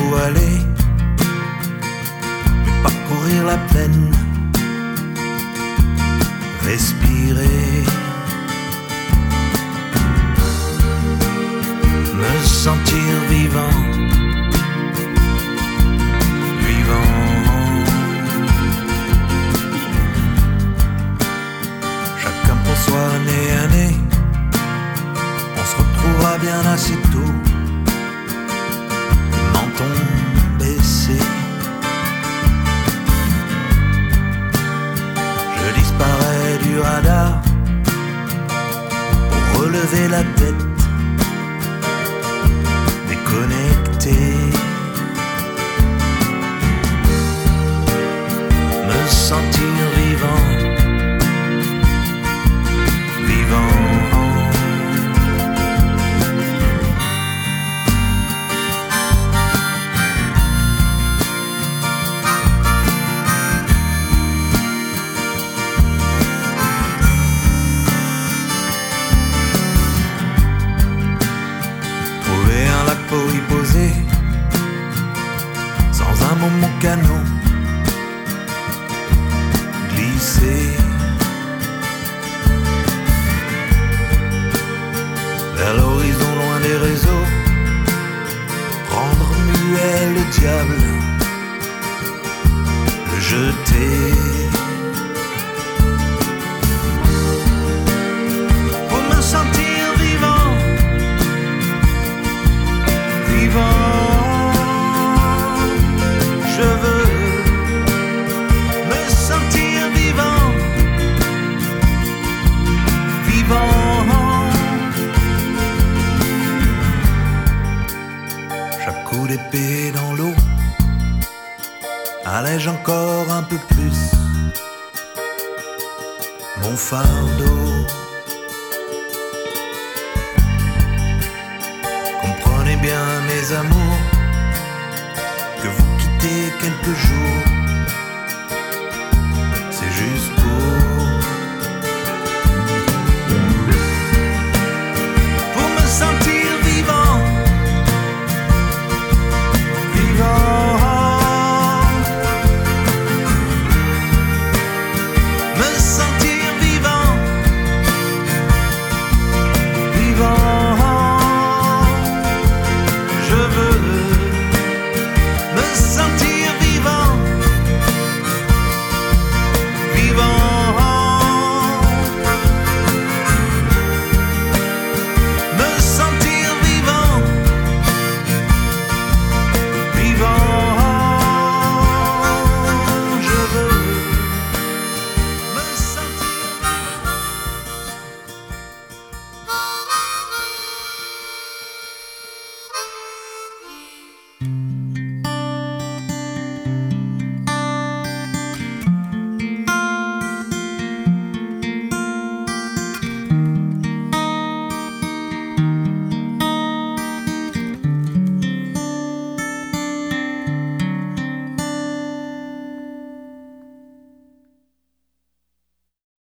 vous aller, parcourir la plaine, respirer, me sentir vivant, vivant. Chacun pour soi, nez à nez, on se retrouvera bien assez tôt, menton baissé. Je disparais du radar pour relever la tête, déconnecté, me sentir vivant, vivant. Pour y poser, sans un mot mon canot, glisser vers l'horizon loin des réseaux, rendre muet le diable, le jeter. Pour me sentir vivant, je veux me sentir vivant, vivant. Chaque coup d'épée dans l'eau allège encore un peu plus mon fardeau. Comprenez bien mes amours, que vous quittez quelques jours